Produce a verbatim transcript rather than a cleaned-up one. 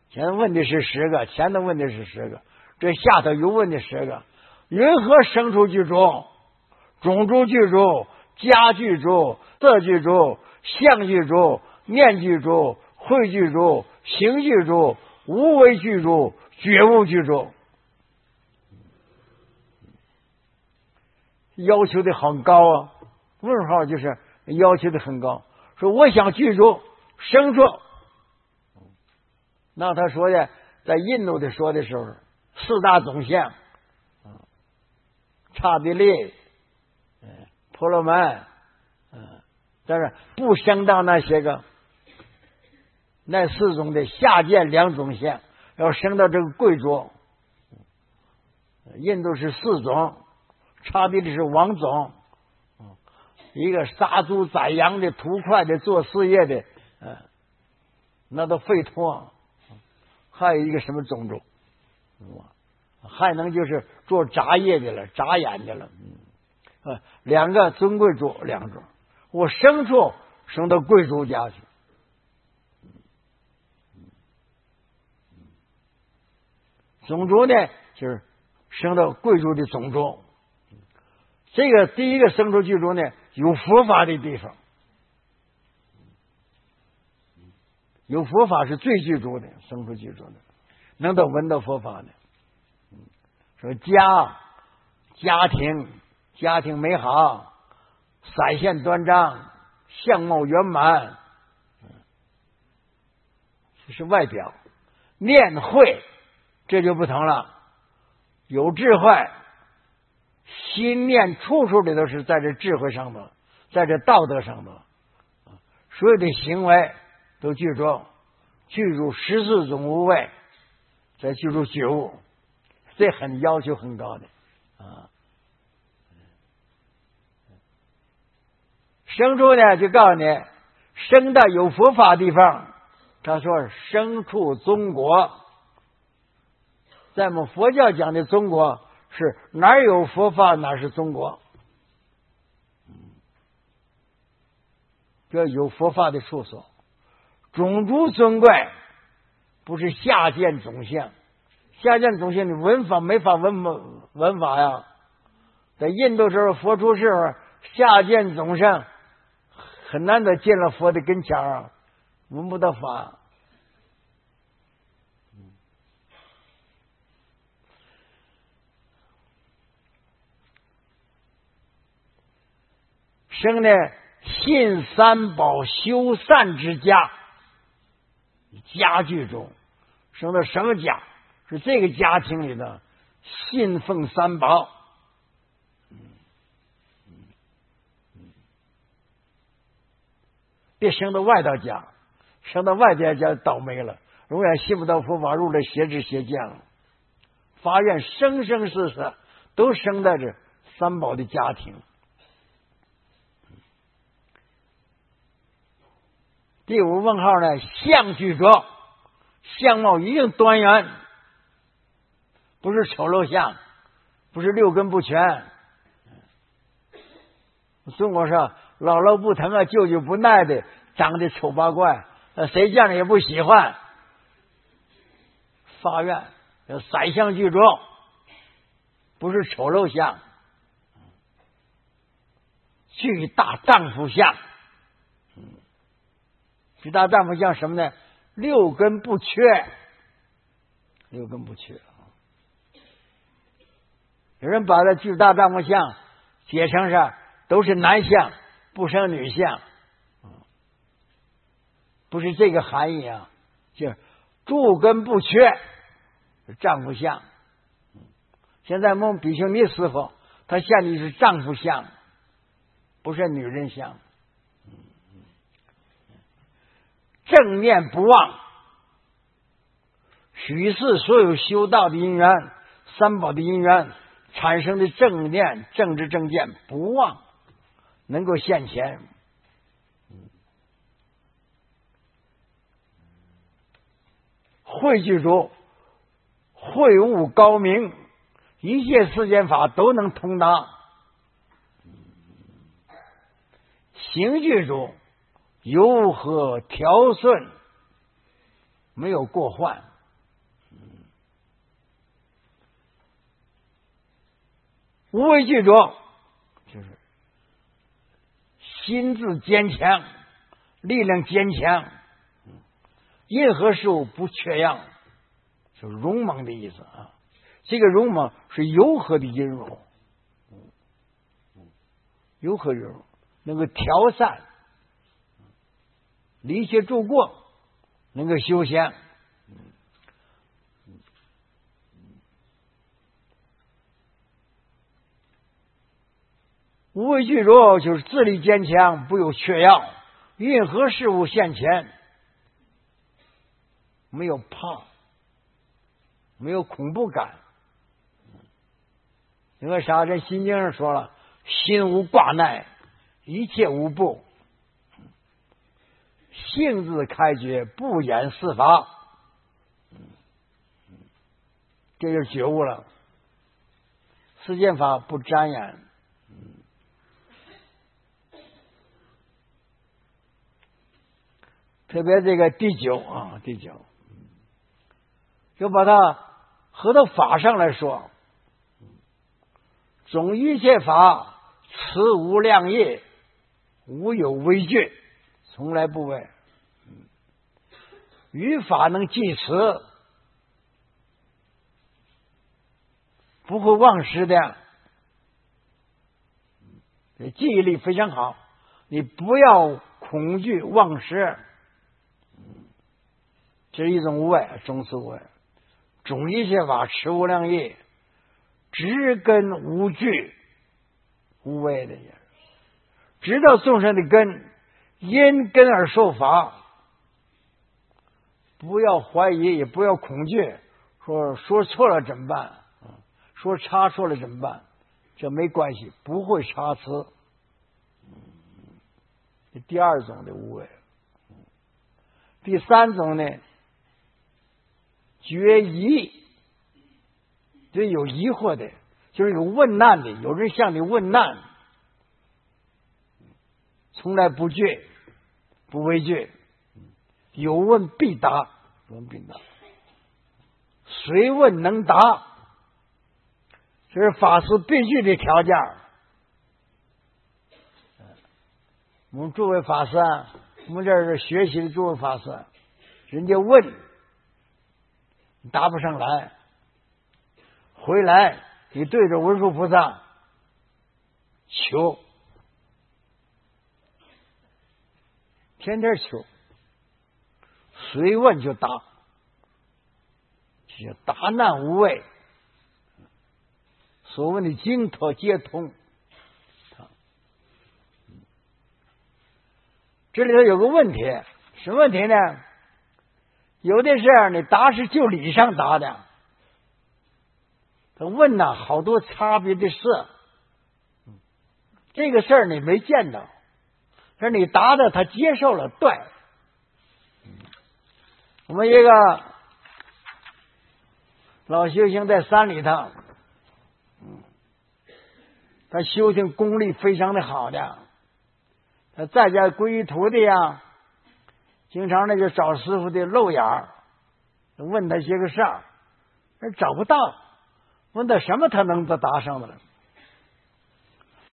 现在问的是十个，前头问的是十个，这下头又问的十个。云何生出具足？种族具足，家具足，色具足，相具足，念具足，慧具足，行具足，无为具足，觉悟具足。要求的很高啊，问号就是要求的很高。说我想具足生出，那他说的在印度的说的时候，四大总相，刹帝利、婆罗门，但是不升到那些个那四种的下贱两种相，要升到这个贵族。印度是四种，刹帝利是王种，一个杀猪宰羊的、屠快的、做事业的，嗯，那都废脱。还有一个什么种族，还能就是做杂业的了，眨眼的了，嗯，啊，两个尊贵族，两种，我生出生到贵族家去，种族呢就是生到贵族的种族。这个第一个生出具足呢，有佛法的地方，有佛法是最具足的，生出具足的，能到闻到佛法的。说家家庭家庭美好，色现端庄，相貌圆满，这是外表。念慧这就不同了，有智慧，心念处处的都是在这智慧上头，在这道德上头，所有的行为都具足，具足十四种无畏，再具足觉悟，这很要求很高的啊。生出呢，就告诉你，生到有佛法地方，他说生出中国。在我们佛教讲的中国，是哪有佛法哪是中国，这有佛法的处所。种族尊贵不是下贱种相，下贱种相你文法没法文文法呀。在印度时候佛出世时候，下贱种相很难得见了佛的跟前啊，闻不到法。生呢，信三宝修善之家，家具中生到什么家？是这个家庭里的信奉三宝。别生到外道家，生到外道家倒霉了，永远信不到佛法，入了邪知邪见了。发愿生生世世都生在这三宝的家庭。第五问号呢，相具足，相貌一定端严，不是丑陋相，不是六根不全。中国说姥姥不疼啊，舅舅不耐的，长得丑八怪，谁见了也不喜欢。发愿要色相具足，不是丑陋相，具大丈夫相。具大丈夫相什么呢？六根不缺，六根不缺。有人把这具大丈夫相解成是都是男相，不生女相，不是这个含义啊，就是诸根不缺，丈夫相。现在我们比丘尼师傅他现的是丈夫相，不是女人相。正念不忘，许是所有修道的因缘，三宝的因缘产生的正念、正知、正见不忘，能够现前。慧具足，慧悟高明，一切世间法都能通达。行具足，柔和调顺，没有过患， 无畏惧者就是心智坚强，力量坚强，任何事物不缺氧，就是勇猛的意思啊。这个勇猛是柔和的阴柔，柔和阴柔，能够调散，理解诸过，能够修仙。无畏惧者就是自力坚强，不有缺氧，任何事物现前没有怕，没有恐怖感。因为啥？这心经上说了，心无挂碍，一切无怖，性自开觉，不言四法，这就是觉悟了。世间法不沾染。特别这个第九啊，第九，就把它合到法上来说，总一切法，此无量业，无有畏惧，从来不畏。于法能记持，不会忘失的，记忆力非常好。你不要恐惧忘失。这是一种无畏，终是无畏。总一切法，持无量业，知根无惧，无畏的也。知道众生的根，因根而受法，不要怀疑，也不要恐惧。说说错了怎么办？说差错了怎么办？这没关系，不会差错。这第二种的无畏。第三种呢？决疑，这有疑惑的，就是有问难的，有人向你问难，从来不惧，不畏惧，有问必答，有问必答，随问能答，这是法师必须的条件。我们诸位法师啊，我们这儿是学习的诸位法师，人家问答不上来，回来你对着文殊菩萨求，天天求，随问就答，就答难无畏，所问的经托皆通。这里头有个问题，什么问题呢？有的事儿你答是就理上答的，他问呐好多差别的事，这个事儿你没见到，可是你答的他接受了，对。我们一个老修行在山里头，他修行功力非常的好的，他在家皈依徒弟啊，经常呢就找师傅的漏眼儿，问他些个事儿，找不到，问他什么他能都答上的了。